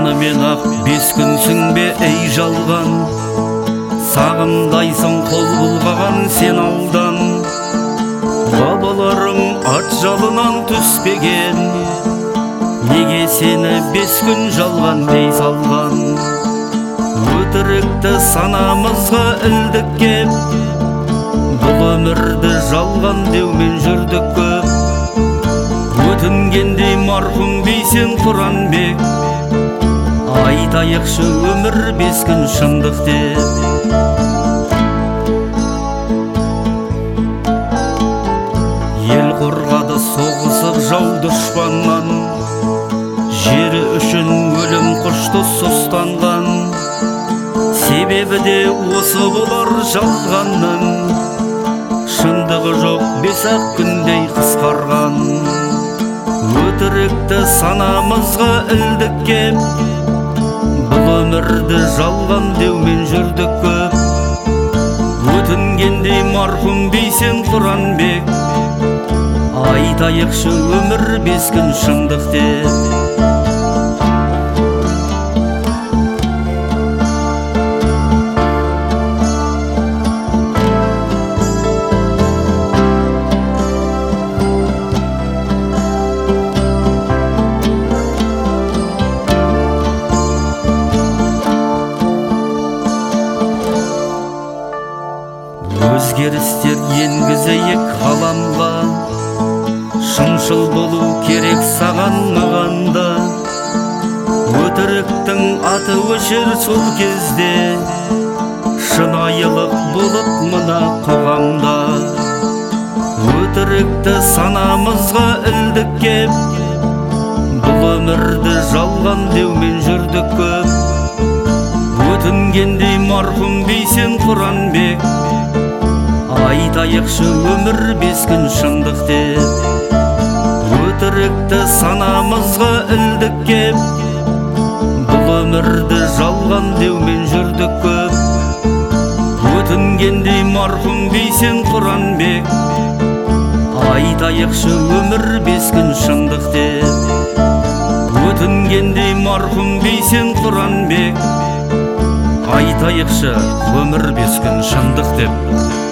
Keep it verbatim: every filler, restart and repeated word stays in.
шынымен ақ бес күнсің бе ей жалған, сағымдайсың қол бұлғаған сен алдан. Бабаларың ат жалынан түспеген, неге сені бес күн жалған дей салған. Өтірікті санамызға ілдік кеп, бұл өмірді жалған деумен жүрдік көп. Өтінгендей марқұм бейсен Құранбек, айтайықшы өмір бес күн шындық деп. Ел қорғады соғысып жау дұшпаннан, жері үшін өлім құшты сұстанған. Себебі де осы болар жалғанның, шындығы жоқ бес-ақ күндей қысқарған. Өтірікті санамызға ілдік кеп, бұл өмірді жалған деумен жүрдік көп. Өтінгендей марқұм бейсен Құранбек, айтайықшы өмір бес күн шындық деп. Өзгерістер енгізейік ғаламға, шыншыл болу керек саған мағанда. Өтіріктің аты өшер сол кезде, шынайылық болып мына қоғамда. Өтірікті санамызға ілдік кеп, бұл өмірді жалған деумен жүрдік көп. Өтінгендей марқұм бейсен Құранбек, айтайықшы өмір бес күн шындық деп. Өтірікті санамызға ілдік кеп, бұл өмірді жалған деумен жүрдік көп. Өтінгендей марқұм бейсен Құранбек, айтайықшы өмір бес күн шындық деп. Өтінгендей марқұм бейсен Құранбек, айтайықшы өмір бес күн шындық деп.